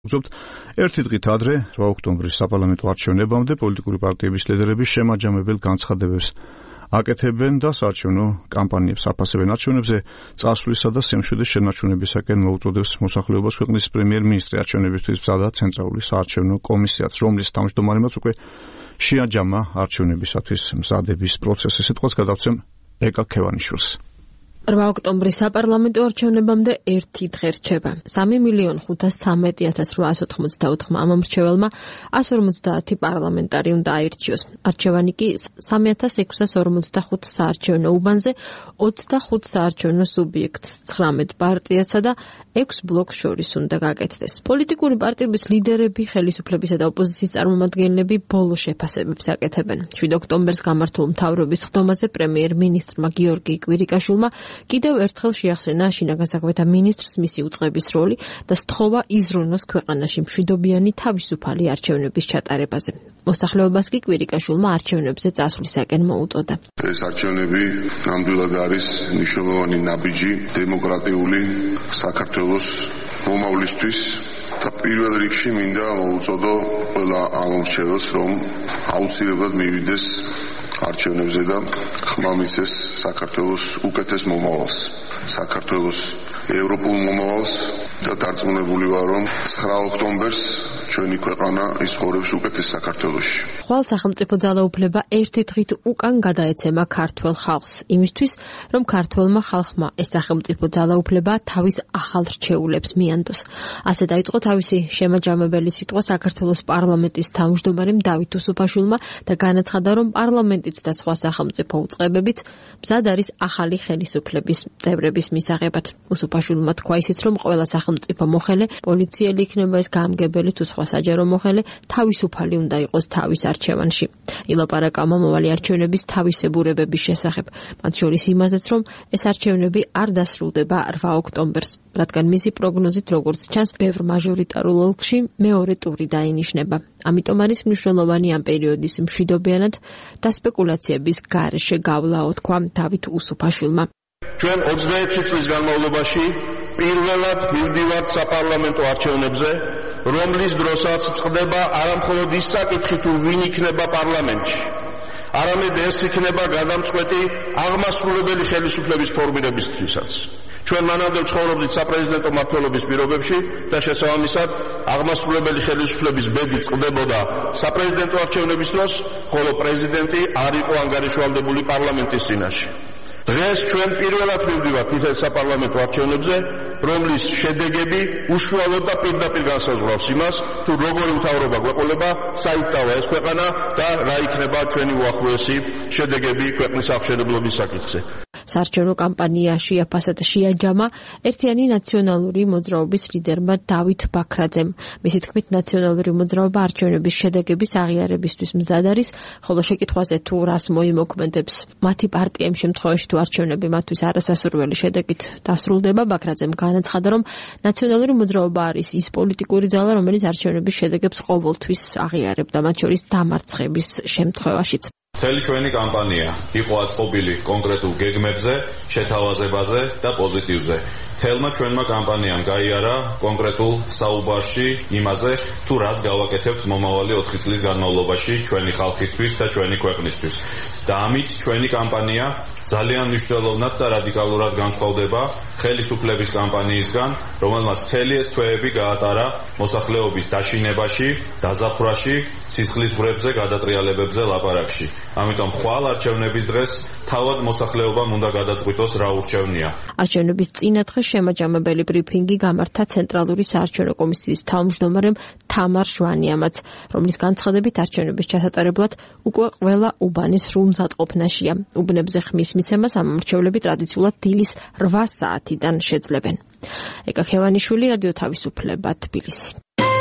ვუძობთ ერთი დღით ადრე 8 ოქტომბრის საპარლამენტო არჩევნებამდე პოლიტიკური პარტიების ლიდერები შემაჯამებელ განცხადებებს აკეთებენ და საარჩევნო კამპანიებს აფასებენ. არჩევნებზე წასვლისა და სიმშვიდის შენარჩუნებისაკენ მოუწოდებს მოსახლეობას ქვეყნის პრემიერ-მინისტრი არჩევნებისთვის მზადა ცენტრალური საარჩევნო კომისიაც, რომლის თავმჯდომარემაც უკვე შეაჯამა არჩევნებისათვის მზადების პროცესი. სიტყვას გადავცემ ეკა ქევანიშვილს. 8 ოქტომბრის საპარლამენტო არჩევნებამდე ერთი დღე რჩება. 3.513.884 ამომრჩეველმა 150 პარლამენტარი უნდა აირჩიოს. არჩევანი კი 3.645 საარჩევნო უბანზე 25 საარჩევნო სუბიექტს, 19 პარტიასა და 6 ბლოკს შორის უნდა გაკეთდეს. პოლიტიკური პარტიების ლიდერები, ხელისუფლებისა და ოპოზიციის წარმომადგენლები ბოლო შეფასებებს აკეთებენ. 7 ოქტომბერს გამართულ მთავრობის ხდომაზე პრემიერ-მინისტრმა გიორგი კვირიკაშვილმა კიდევ ერთხელ შეახსენა შინაგან საქმეთა მინისტრს მისი უწყების როლი და სთხოვა იზრუნოს ქვეყანაში მშვიდობიანი თავისუფალი არჩევნების ჩატარებაზე. მოსახლეობას კი კვირიკაშვილმა არჩევნებზე წასვლისაკენ მოუწოდა. ეს არჩევნები ნამდვილად არის მნიშვნელოვანი ნაბიჯი დემოკრატიული საქართველოს მომავლისთვის და პირველ რიგში მინდა მოუწოდო ყველა ამომრჩეველს, რომ აუცილებლად მივიდეს არჩევნებზე და ხმა მისცეს საქართველოს უკეთეს მომავალს, საქართველოს ევროპულ მომავალს და დარწმუნებული ვარ, რომ 9 ოქტომბერს ჩვენი ქვეყანა იცხოვრებს უკეთეს საქართველოში. ხვალ სახელმწიფო ძალაუფლება ერთი დღით უკან გადაეცემა ქართველ ხალხს, იმისთვის, რომ ქართველმა ხალხმა ეს სახელმწიფო ძალაუფლება თავის ახალ რჩეულებს მიანდოს. ასე დაიწყო თავისი შემაჯამებელი სიტყვა საქართველოს პარლამენტის თავმჯდომარემ დავით უსუფაშვილმა და განაცხადა, რომ პარლამენტიც და სხვა სახელმწიფო უწყებებიც მზად არის ახალი ხელისუფლების წევრების მისაღებად. უსუფაშვილმა თქვა ისიც, რომ ყველა სახელმწიფო მოხელე, პოლიციელი იქნება ეს გამგებელი თუ სხვა საჯარო მოხელე, თავისუფალი უნდა იყოს თავის არჩევანში. ილაპარაკა მომავალი არჩევნების თავისებურებების შესახებ, მათ შორის იმაზეც, რომ ეს არჩევნები არ დასრულდება 8 ოქტომბერს, რადგან მისი პროგნოზით, როგორც ჩანს, ბევრ მაჟორიტარულ ოლქში მეორე ტური დაინიშნება. ამიტომ არის მნიშვნელოვანი ამ პერიოდის მშვიდობიანად და სპეკულაციების გარეშე გავლაო, თქვა დავით უსუფაშვილმა. ჩვენ 26 წლის განმავლობაში პირველად მივდივართ საპარლამენტო არჩევნებზე, რომლის დროსაც წყდება არამხოლოდ ის საკითხი, თუ ვინ იქნება პარლამენტში, არამედ ეს იქნება გადამწყვეტი აღმასრულებელი ხელისუფლების ფორმირებისთვისაც. ჩვენ მანამდე ცხოვრობდით საპრეზიდენტო მმართველობის პირობებში და შესაბამისად აღმასრულებელი ხელისუფლების ბედი წყდებოდა საპრეზიდენტო არჩევნების დროს, ხოლო პრეზიდენტი არ იყო ანგარიშვალდებული პარლამენტის წინაშე. დღეს ჩვენ პირველად მივდივართ ისეთ საპარლამენტო არჩევნებზე, რომლის შედეგები უშუალოდ და პირდაპირ განსაზღვრავს იმას, თუ როგორი მთავრობა გვეყოლება, საიწავა ეს ქვეყანა და რა იქნება ჩვენი უახლოესი შედეგები ქვეყნის აღმშენებლობის საკითხზე. საარჩევნო კამპანია შეაფასა და შეაჯამა ერთიანი ნაციონალური მოძრაობის ლიდერმა დავით ბაქრაძემ. მისი თქმით, ნაციონალური მოძრაობა არჩევნების შედეგების აღიარებისთვის მზად არის, ხოლო შეკითხვაზე თუ რას მოიმოქმედებს მათი პარტია იმ შემთხვევაში, თუ არჩევნები მათთვის არასასურველი შედეგით დასრულდება, ბაქრაძემ განაცხადა, რომ ნაციონალური მოძრაობა არის ის პოლიტიკური ძალა, რომელიც არჩევნების შედეგებს ყოველთვის აღიარებდა, მათ შორის დამარცხების შემთხვევაშიც. მთელი ჩვენი კამპანია იყო აწყობილი კონკრეტულ გეგმებზე, შეთავაზებაზე და პოზიტივზე. თელმა ჩვენმა კამპანიამ გაიარა კონკრეტულ საუბარში იმაზე, თუ რას გავაკეთებთ მომავალი 4 წლის განმავლობაში ჩვენი ხალხისთვის და ჩვენი ქვეყნისთვის. და ამით ჩვენი კამპანია ძალიან მნიშვნელოვნად და რადიკალურად განსხვავდება ხელისუფლების კამპანიისგან, რომელმაც მთელი ეს თვეები გაატარა მოსახლეობის დაშინებაში, დაზაფხვრაში, სისხლის ზღვრებზე, გადატრიალებებზე ლაპარაკში. ამიტომ ხვალ არჩევნების დღეს თავად მოსახლეობამ უნდა გადაწყვიტოს რა ურჩევნია. არჩევნების წინადღე შემაჯამებელი ბრიფინგი გამართა ცენტრალური საარჩევნო კომისიის თავმჯდომარემ თამარ შვანიამაც, რომლის განცხადებით არჩევნების ჩასატარებლად უკვე ყველა უბანი სრულ მზადყოფნაშია. უბნებზე ხმის მიცემას ამომრჩევლები ტრადიციულად დილის 8 საათიდან შეძლებენ. ეკა ქევანიშვილი, რადიო თავისუფლება, თბილისი.